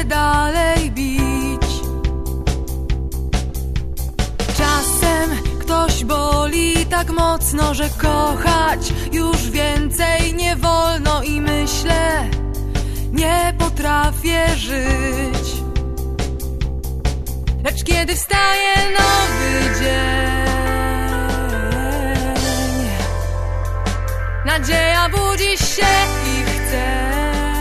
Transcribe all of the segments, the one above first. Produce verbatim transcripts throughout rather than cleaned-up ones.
dalej bić. Czasem ktoś boli tak mocno, że kochać już więcej nie wolno i myślę, nie potrafię żyć. Lecz kiedy wstaje nowy dzień, nadzieja budzi się i chce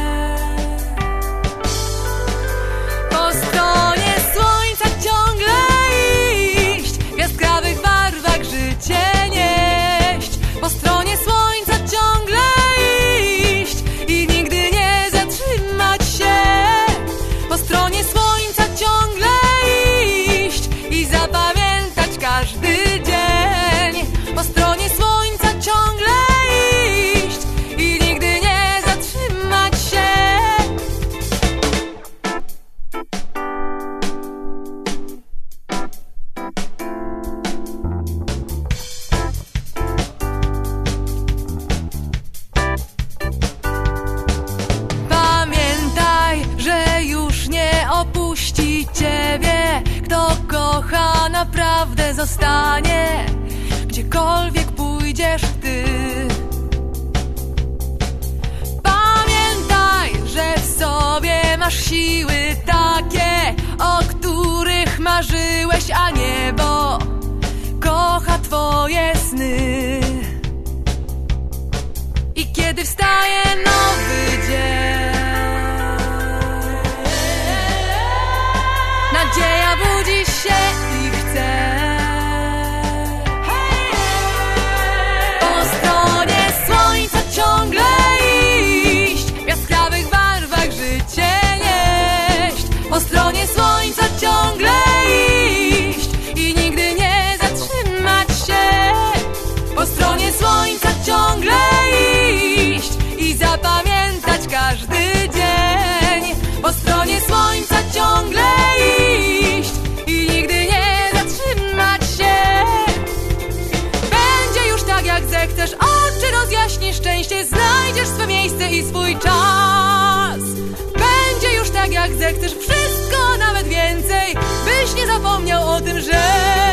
po stronie słońca ciągle iść, w jaskrawych barwach życie nieść. Po stronie słońca ciągle iść i nigdy nie zatrzymać się. Po stronie słońca ciągle iść i zapamiętać każdy dzień. Po stronie słońca ciągle iść i nigdy nie zatrzymać się. Pamiętaj, że już nie opuści ciebie. Kto kocha, naprawdę zostanie, gdziekolwiek pójdziesz ty. Pamiętaj, że w sobie masz siły takie, o których marzyłeś, a niebo kocha twoje sny. I kiedy wstaje nowy dzień, nadzieja budzi się i chce po stronie słońca ciągle iść, w jaskrawych barwach życie nieść. Po stronie słońca ciągle iść i nigdy nie zatrzymać się. Po stronie słońca ciągle iść i zapamiętać każdy dzień. Po stronie słońca ciągle iść i nigdy nie zatrzymać się. Będzie już tak jak zechcesz, oczy rozjaśni, szczęście znajdziesz swe miejsce i swój czas. Będzie już tak jak zechcesz, wszystko nawet więcej, byś nie zapomniał o tym, że